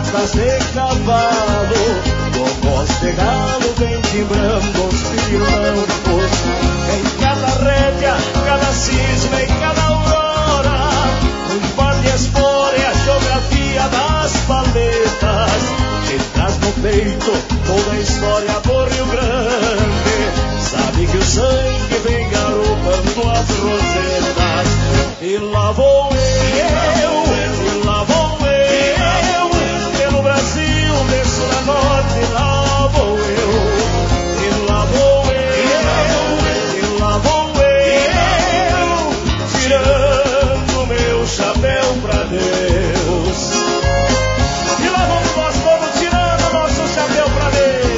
patas de cavalo, gogós de galo vem timbrando os pirilampos. Em cada rédea, cada cisma e cada aurora, um par de espora a geografia das paletas, que traz no peito toda a história do Rio Grande. Sabe que o sangue vem galopando as rosetas. E lá vou eu, e lá vou eu, pelo Brasil, desço da norte, e lá vou eu, e lá vou eu, e lá vou eu, tirando meu chapéu pra Deus. E lá vamos nós todos tirando nosso chapéu pra Deus.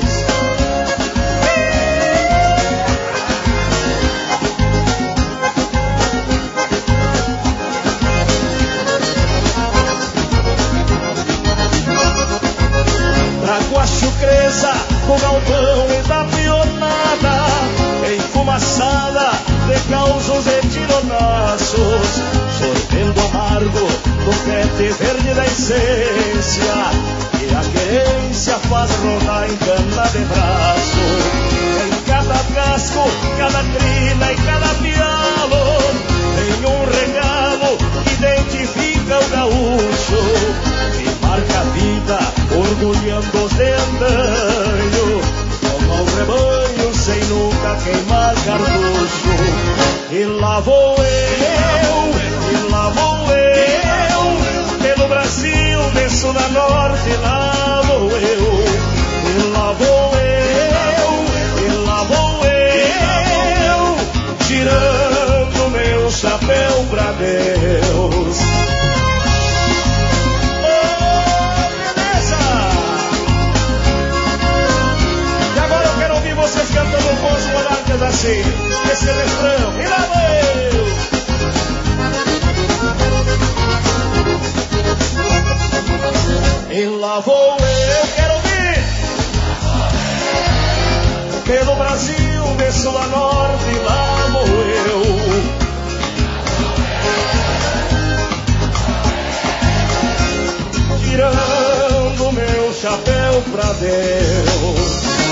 Trago a chucreza do galpão e da pionada, enfumaçada de causos e tironaços, sorvendo amargo do pete verde da essência, e a querência faz rodar em cana de braço. Em cada casco, cada crina e cada pialo, tem um regalo que identifica o gaúcho, que marca a vida, orgulhando os de andanho, como ao rebanho sem nunca queimar cartucho. E lá vou eu, e lá vou eu, pelo Brasil, desço da norte, e lá vou eu, e lá vou eu, e lá vou eu, tirando meu chapéu pra Deus. Vocês cantando com os monarcas assim, esse refrão, e lá vou eu. E lá vou eu, quero ouvir. Pelo Brasil, de sul a norte, e lá vou eu. Tirando meu chapéu pra Deus.